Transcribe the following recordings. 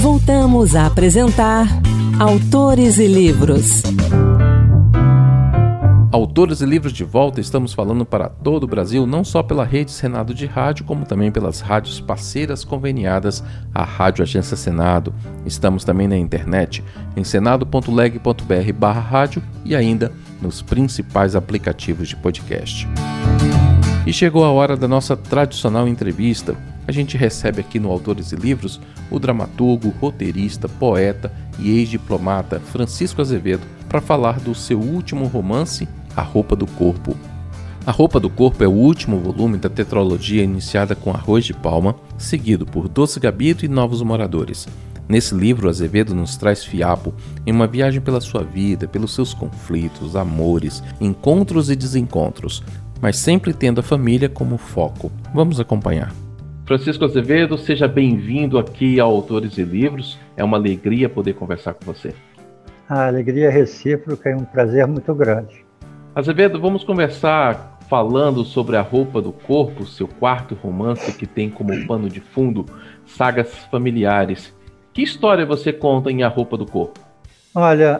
Voltamos a apresentar Autores e Livros. Autores e Livros de volta, estamos falando para todo o Brasil, não só pela rede Senado de Rádio, como também pelas rádios parceiras conveniadas à Rádio Agência Senado. Estamos também na internet, em senado.leg.br/rádio e ainda nos principais aplicativos de podcast. E chegou a hora da nossa tradicional entrevista. A gente recebe aqui no Autores e Livros o dramaturgo, roteirista, poeta e ex-diplomata Francisco Azevedo para falar do seu último romance, A Roupa do Corpo. A Roupa do Corpo é o último volume da tetralogia iniciada com Arroz de Palma, seguido por Doce Gabito e Novos Moradores. Nesse livro, Azevedo nos traz fiapo em uma viagem pela sua vida, pelos seus conflitos, amores, encontros e desencontros, mas sempre tendo a família como foco. Vamos acompanhar. Francisco Azevedo, seja bem-vindo aqui ao Autores e Livros. É uma alegria poder conversar com você. A alegria é recíproca e um prazer muito grande. Azevedo, vamos conversar falando sobre A Roupa do Corpo, seu quarto romance que tem como pano de fundo sagas familiares. Que história você conta em A Roupa do Corpo? Olha,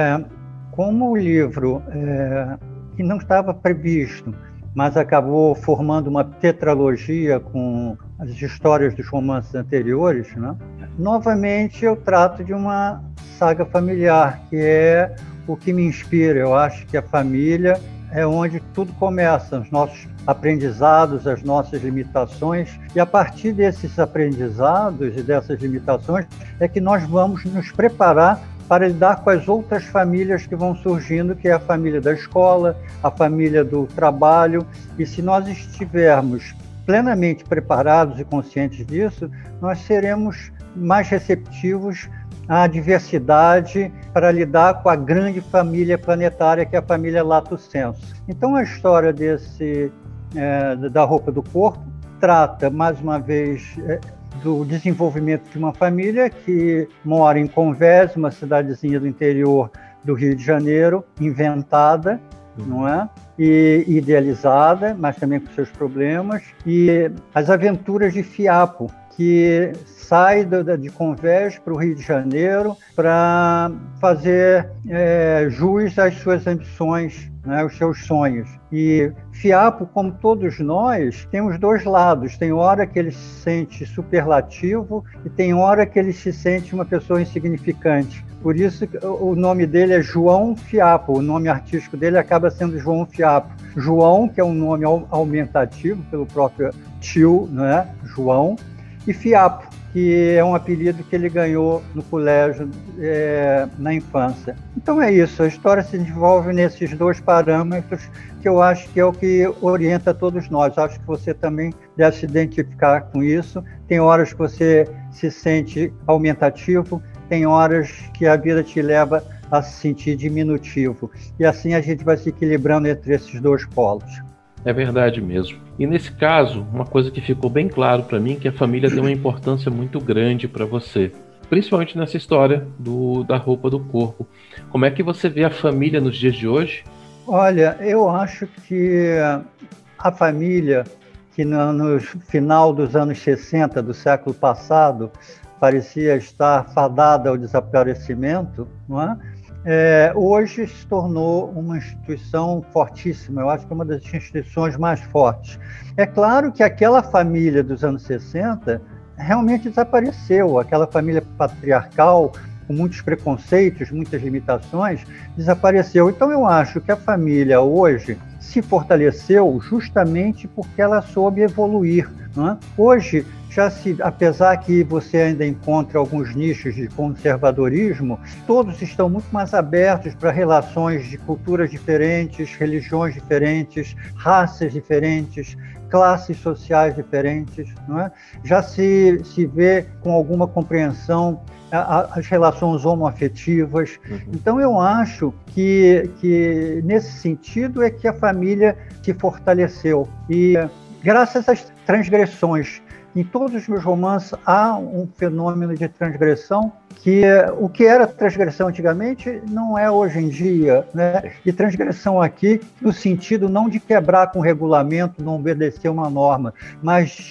como o livro que não estava previsto, mas acabou formando uma tetralogia com as histórias dos romances anteriores, né? Novamente eu trato de uma saga familiar, que é o que me inspira. Eu acho que a família é onde tudo começa, os nossos aprendizados, as nossas limitações, e a partir desses aprendizados e dessas limitações é que nós vamos nos preparar para lidar com as outras famílias que vão surgindo, que é a família da escola, a família do trabalho. E se nós estivermos plenamente preparados e conscientes disso, nós seremos mais receptivos à diversidade para lidar com a grande família planetária, que é a família Lato Sensu. Então, a história da Roupa do Corpo trata, mais uma vez, do desenvolvimento de uma família que mora em Convés, uma cidadezinha do interior do Rio de Janeiro, inventada, não é? E idealizada, mas também com seus problemas, e as aventuras de Fiapo, que sai de Convés para o Rio de Janeiro para fazer jus às suas ambições, né, os seus sonhos. E Fiapo, como todos nós, tem os dois lados. Tem hora que ele se sente superlativo e tem hora que ele se sente uma pessoa insignificante. Por isso o nome dele é João Fiapo, o nome artístico dele acaba sendo João Fiapo. João, que é um nome aumentativo pelo próprio tio, né, João, e Fiapo, que é um apelido que ele ganhou no colégio na infância. Então é isso, a história se desenvolve nesses dois parâmetros que eu acho que é o que orienta todos nós. Acho que você também deve se identificar com isso. Tem horas que você se sente aumentativo, tem horas que a vida te leva a se sentir diminutivo. E assim a gente vai se equilibrando entre esses dois polos. É verdade mesmo. E nesse caso, uma coisa que ficou bem claro para mim é que a família tem uma importância muito grande para você, principalmente nessa história da Roupa do Corpo. Como é que você vê a família nos dias de hoje? Olha, eu acho que a família, que no final dos anos 60 do século passado parecia estar fadada ao desaparecimento, não é? Hoje se tornou uma instituição fortíssima. Eu acho que é uma das instituições mais fortes. É claro que aquela família dos anos 60 realmente desapareceu, aquela família patriarcal, com muitos preconceitos, muitas limitações, desapareceu. Então eu acho que a família hoje se fortaleceu justamente porque ela soube evoluir, não é? Hoje, apesar que você ainda encontra alguns nichos de conservadorismo, todos estão muito mais abertos para relações de culturas diferentes, religiões diferentes, raças diferentes, classes sociais diferentes, não é? Já se vê com alguma compreensão as relações homoafetivas. Então eu acho que nesse sentido é que a família se fortaleceu. E graças às transgressões, em todos os meus romances há um fenômeno de transgressão que o que era transgressão antigamente não é hoje em dia, né? E transgressão aqui no sentido não de quebrar com o regulamento, não obedecer uma norma, mas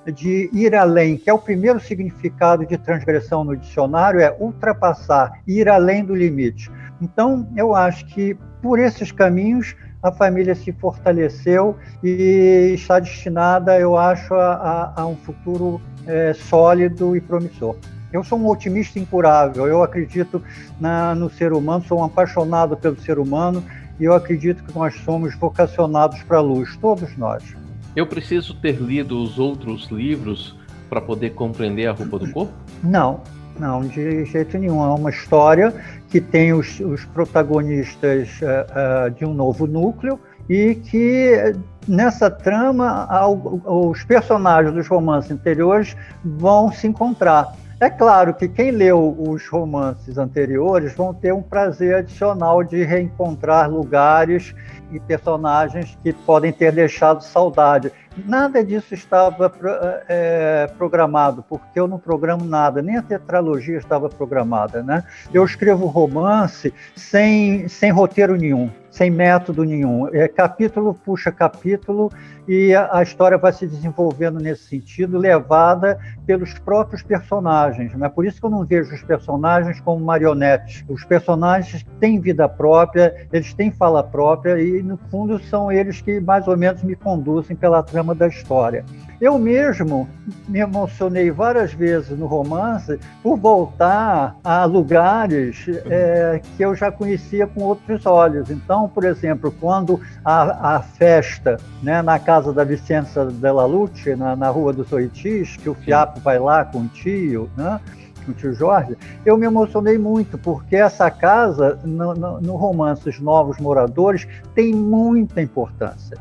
de ir além, que é o primeiro significado de transgressão no dicionário, é ultrapassar, ir além do limite. Então, eu acho que por esses caminhos a família se fortaleceu e está destinada, eu acho, a um futuro sólido e promissor. Eu sou um otimista incurável, eu acredito no ser humano, sou um apaixonado pelo ser humano e eu acredito que nós somos vocacionados para a luz, todos nós. Eu preciso ter lido os outros livros para poder compreender A Roupa do Corpo? Não, de jeito nenhum. É uma história que tem os protagonistas de um novo núcleo e que nessa trama os personagens dos romances anteriores vão se encontrar. É claro que quem leu os romances anteriores vão ter um prazer adicional de reencontrar lugares e personagens que podem ter deixado saudade. Nada disso estava programado, porque eu não programo nada, nem a tetralogia estava programada, né? Eu escrevo romance sem roteiro nenhum, sem método nenhum. Capítulo puxa capítulo e a história vai se desenvolvendo nesse sentido, levada pelos próprios personagens, né? Por isso que eu não vejo os personagens como marionetes. Os personagens têm vida própria, eles têm fala própria e, no fundo, são eles que mais ou menos me conduzem pela trama da história. Eu mesmo me emocionei várias vezes no romance por voltar a lugares que eu já conhecia com outros olhos. Então, por exemplo, quando a festa, né, na casa da Vicenza Della Luce, na Rua dos Oitis, que o Fiapo vai lá com o tio, né? Com o tio Jorge, eu me emocionei muito, porque essa casa, no romance Os Novos Moradores, tem muita importância.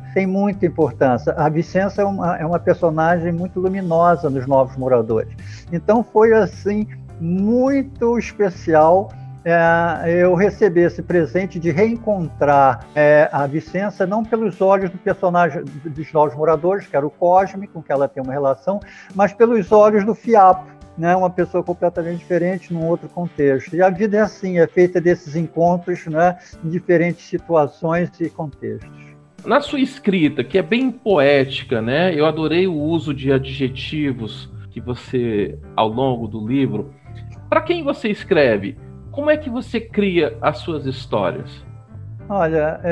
A Vicenza é uma personagem muito luminosa nos Novos Moradores. Então foi, assim, muito especial eu receber esse presente de reencontrar a Vicenza, não pelos olhos do personagem dos Novos Moradores, que era o Cosme, com que ela tem uma relação, mas pelos olhos do Fiapo, né, uma pessoa completamente diferente, num outro contexto. E a vida é assim, é feita desses encontros, né, em diferentes situações e contextos. Na sua escrita, que é bem poética, né, eu adorei o uso de adjetivos que você, ao longo do livro. Para quem você escreve? Como é que você cria as suas histórias? Olha,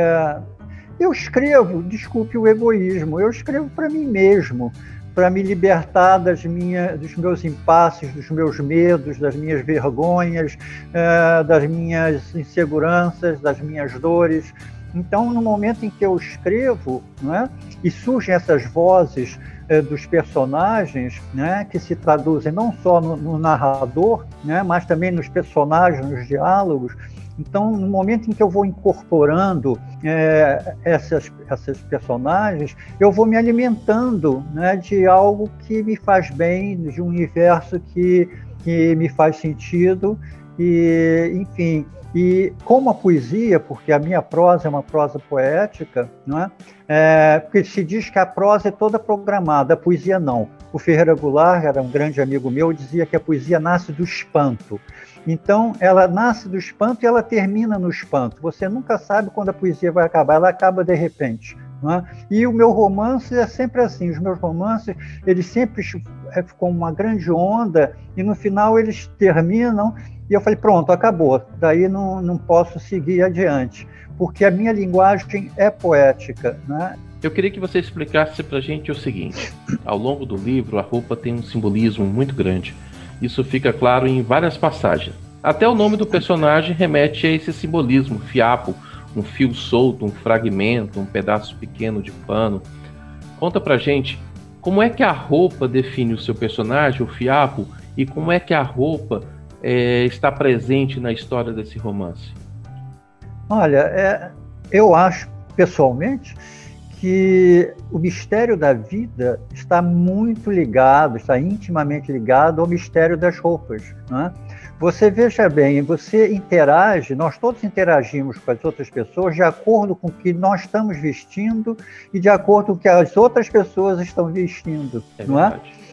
eu escrevo, desculpe o egoísmo, eu escrevo para mim mesmo, para me libertar dos meus impasses, dos meus medos, das minhas vergonhas, das minhas inseguranças, das minhas dores. Então, no momento em que eu escrevo, né, e surgem essas vozes dos personagens, né, que se traduzem não só no narrador, né, mas também nos personagens, nos diálogos. Então, no momento em que eu vou incorporando essas personagens, eu vou me alimentando, né, de algo que me faz bem, de um universo que me faz sentido, e, enfim. E como a poesia, porque a minha prosa é uma prosa poética, não é? Porque se diz que a prosa é toda programada, a poesia não. O Ferreira Goulart, era um grande amigo meu, dizia que a poesia nasce do espanto. Então, ela nasce do espanto e ela termina no espanto. Você nunca sabe quando a poesia vai acabar, ela acaba de repente. Não é? E o meu romance é sempre assim, os meus romances, eles sempre ficam uma grande onda e no final eles terminam e eu falei, pronto, acabou, daí não posso seguir adiante, porque a minha linguagem é poética, né? Eu queria que você explicasse pra gente o seguinte: ao longo do livro, a roupa tem um simbolismo muito grande. Isso fica claro em várias passagens. Até o nome do personagem remete a esse simbolismo, fiapo, um fio solto, um fragmento, um pedaço pequeno de pano. Conta pra gente como é que a roupa define o seu personagem, o fiapo, e como é que a roupa está presente na história desse romance. Olha, eu acho, pessoalmente, que o mistério da vida está muito ligado, está intimamente ligado ao mistério das roupas, né? Você veja bem, você interage, nós todos interagimos com as outras pessoas de acordo com o que nós estamos vestindo e de acordo com o que as outras pessoas estão vestindo, não é?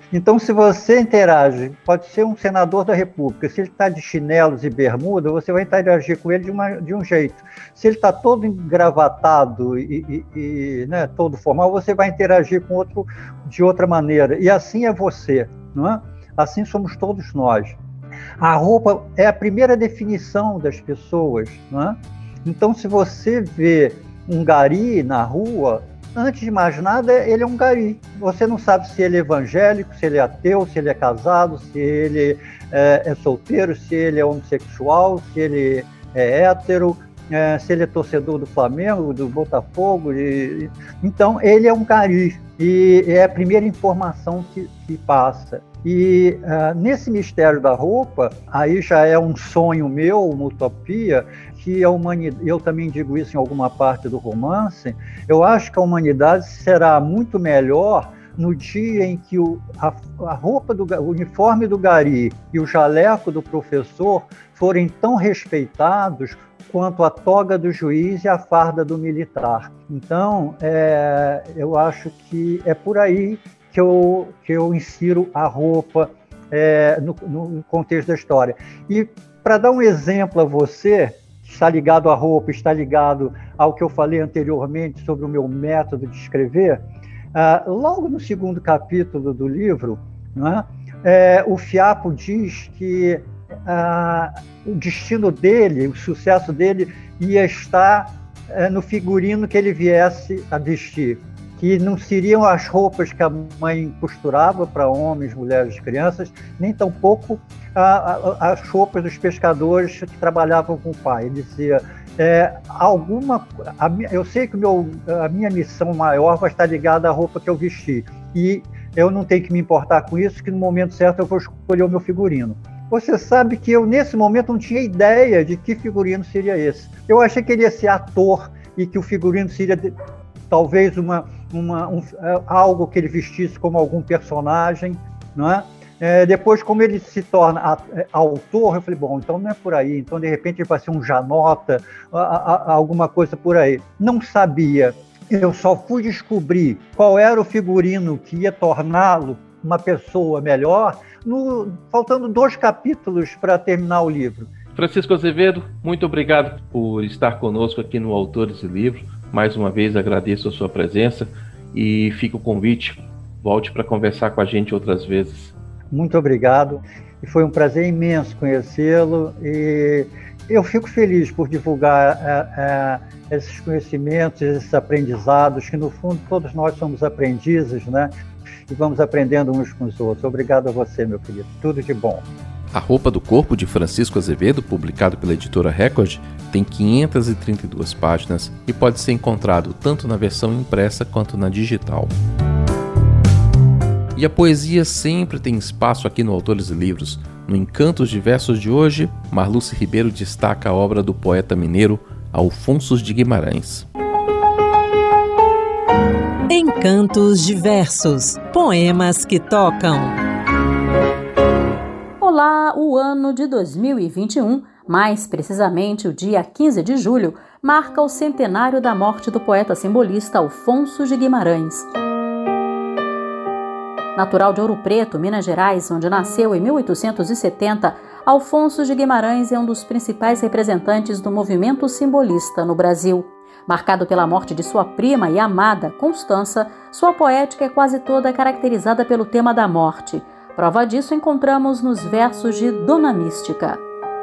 Então, se você interage, pode ser um senador da República, se ele está de chinelos e bermuda, você vai interagir com ele de um jeito. Se ele está todo engravatado e né, todo formal, você vai interagir com outro de outra maneira. E assim é você, não é? Assim somos todos nós. A roupa é a primeira definição das pessoas, não é? Então, se você vê um gari na rua, antes de mais nada, ele é um gari. Você não sabe se ele é evangélico, se ele é ateu, se ele é casado, se ele é solteiro, se ele é homossexual, se ele é hétero, se ele é torcedor do Flamengo, do Botafogo. Então, ele é um gari. E é a primeira informação que passa. E nesse mistério da roupa, aí já é um sonho meu, uma utopia, que a humanidade, eu também digo isso em alguma parte do romance, eu acho que a humanidade será muito melhor no dia em que a roupa, o uniforme do gari e o jaleco do professor forem tão respeitados quanto a toga do juiz e a farda do militar. Então, eu acho que é por aí que eu insiro a roupa no contexto da história. E para dar um exemplo a você, está ligado à roupa, está ligado ao que eu falei anteriormente sobre o meu método de escrever, logo no segundo capítulo do livro, né, o Fiapo diz que o destino dele, o sucesso dele ia estar no figurino que ele viesse a vestir, que não seriam as roupas que a mãe costurava para homens, mulheres e crianças, nem tampouco as roupas dos pescadores que trabalhavam com o pai. Ele dizia, eu sei que a minha missão maior vai estar ligada à roupa que eu vesti, e eu não tenho que me importar com isso, que no momento certo eu vou escolher o meu figurino. Você sabe que eu, nesse momento, não tinha ideia de que figurino seria esse. Eu achei que ele ia ser ator e que o figurino seria talvez algo que ele vestisse como algum personagem, não é? Depois, como ele se torna autor, eu falei, bom, então não é por aí, então de repente ele vai ser um Janota, alguma coisa por aí. Não sabia, eu só fui descobrir qual era o figurino que ia torná-lo uma pessoa melhor, faltando 2 capítulos para terminar o livro. Francisco Azevedo, muito obrigado por estar conosco aqui no Autores e Livros. Mais uma vez agradeço a sua presença e fica o convite, volte para conversar com a gente outras vezes. Muito obrigado, e foi um prazer imenso conhecê-lo, e eu fico feliz por divulgar esses conhecimentos, esses aprendizados, que no fundo todos nós somos aprendizes, né? E vamos aprendendo uns com os outros. Obrigado a você, meu querido. Tudo de bom. A Roupa do Corpo, de Francisco Azevedo, publicado pela editora Record, tem 532 páginas e pode ser encontrado tanto na versão impressa quanto na digital. E a poesia sempre tem espaço aqui no Autores e Livros. No Encantos de Versos de hoje, Marluce Ribeiro destaca a obra do poeta mineiro Alfonso de Guimarães. Encantos de Versos, poemas que tocam. Olá, o ano de 2021, mais precisamente o dia 15 de julho, marca o centenário da morte do poeta simbolista Alfonso de Guimarães. Natural de Ouro Preto, Minas Gerais, onde nasceu em 1870, Alfonso de Guimarães é um dos principais representantes do movimento simbolista no Brasil. Marcado pela morte de sua prima e amada, Constança, sua poética é quase toda caracterizada pelo tema da morte. Prova disso encontramos nos versos de Dona Mística.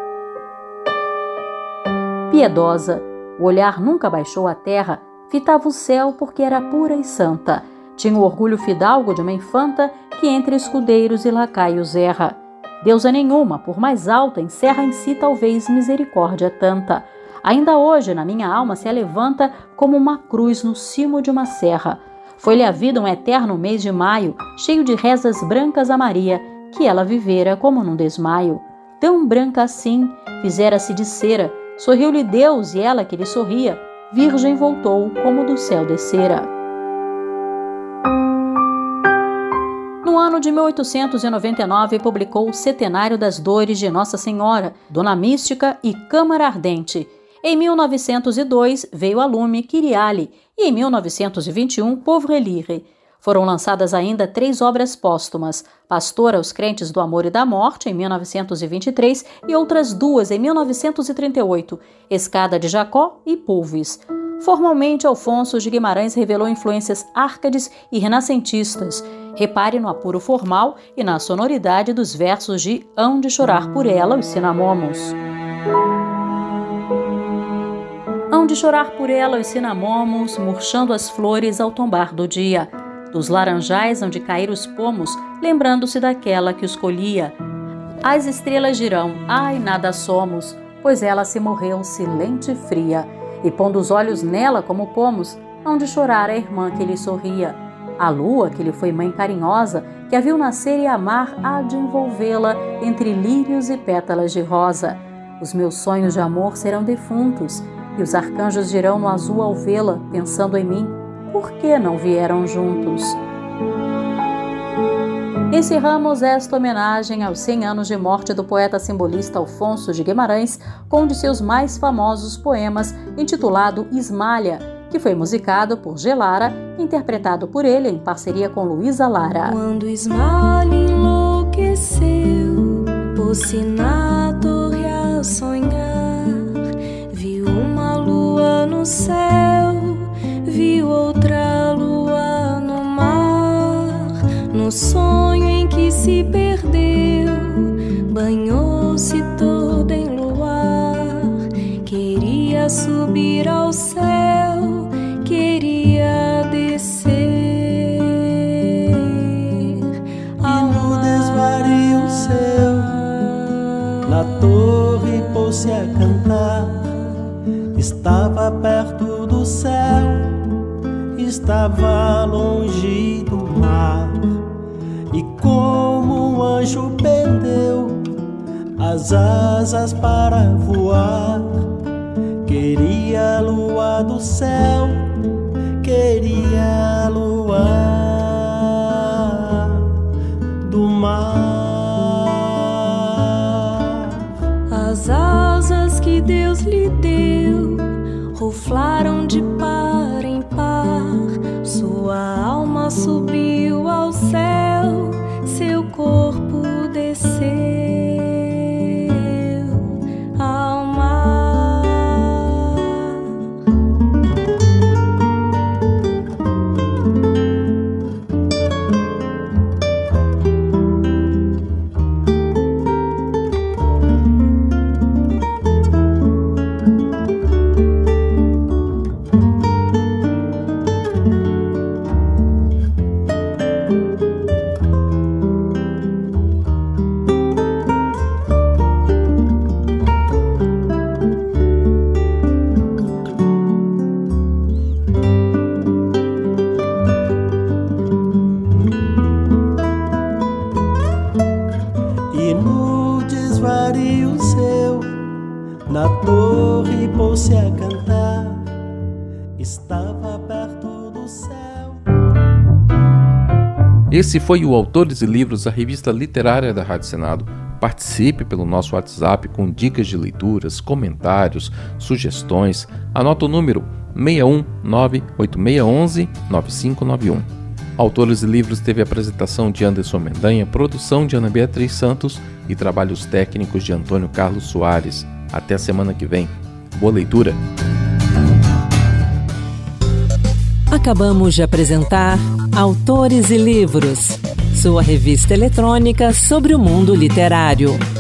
Piedosa, o olhar nunca baixou à terra, fitava o céu porque era pura e santa. Tinha o orgulho fidalgo de uma infanta que entre escudeiros e lacaios erra. Deusa nenhuma, por mais alta, encerra em si talvez misericórdia tanta. Ainda hoje na minha alma se levanta como uma cruz no cimo de uma serra. Foi-lhe a vida um eterno mês de maio, cheio de rezas brancas a Maria, que ela vivera como num desmaio. Tão branca assim, fizera-se de cera, sorriu-lhe Deus e ela que lhe sorria, virgem voltou como do céu descera. No ano de 1899, publicou O Centenário das Dores de Nossa Senhora, Dona Mística e Câmara Ardente. Em 1902, veio a lume Kyriale e em 1921, Pauvre Lire. Foram lançadas ainda 3 obras póstumas, Pastor aos Crentes do Amor e da Morte, em 1923, e outras 2 em 1938, Escada de Jacó e Pulvis. Formalmente, Alfonso de Guimarães revelou influências árcades e renascentistas. Repare no apuro formal e na sonoridade dos versos de Hão de chorar por ela os cinamomos. Hão de chorar por ela os cinamomos, murchando as flores ao tombar do dia. Dos laranjais hão de cair os pomos, lembrando-se daquela que os colhia. As estrelas dirão, ai, nada somos, pois ela se morreu silente e fria. E pondo os olhos nela como pomos, hão de chorar a irmã que lhe sorria. A lua, que lhe foi mãe carinhosa, que a viu nascer e amar, há de envolvê-la entre lírios e pétalas de rosa. Os meus sonhos de amor serão defuntos, e os arcanjos dirão no azul ao vê-la, pensando em mim, por que não vieram juntos? Encerramos esta homenagem aos 100 anos de morte do poeta simbolista Alfonso de Guimarães com um de seus mais famosos poemas, intitulado Ismalha, que foi musicado por Gelara, interpretado por ele em parceria com Luísa Lara. Quando Ismalha enlouqueceu, pôs-se na torre a sonhar, viu uma lua no céu, viu outra lua no mar. No sonho em que se perdeu, banhou-se toda em luar. Queria subir ao céu, queria descer. E no desvario seu, na torre pôs-se a cantar. Estava perto do céu, estava longe do mar. E como um anjo pendeu as asas para voar, queria a lua do céu, queria a lua do mar. As asas que Deus lhe deu ruflaram de par em par, sua alma subiu ao céu, seu corpo desceu ao mar. Na torre pôs-se a cantar, estava perto do céu. Esse foi o Autores e Livros, a revista literária da Rádio Senado. Participe pelo nosso WhatsApp com dicas de leituras, comentários, sugestões. Anota o número 61986119591. Autores e Livros teve a apresentação de Anderson Mendanha, produção de Ana Beatriz Santos e trabalhos técnicos de Antônio Carlos Soares. Até a semana que vem. Boa leitura! Acabamos de apresentar Autores e Livros, sua revista eletrônica sobre o mundo literário.